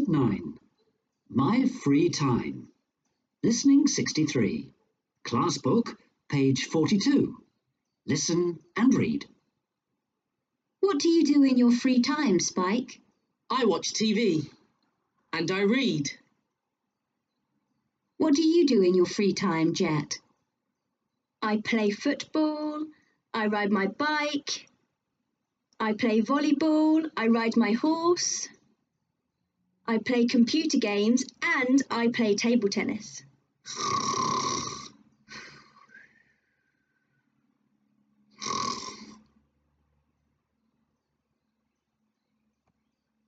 9. My free time. Listening 63. Class book, page 42. Listen and read. What do you do in your free time, Spike? I watch TV. And I read. What do you do in your free time, Jet? I play football. I ride my bike. I play volleyball. I ride my horse. I play computer games and I play table tennis.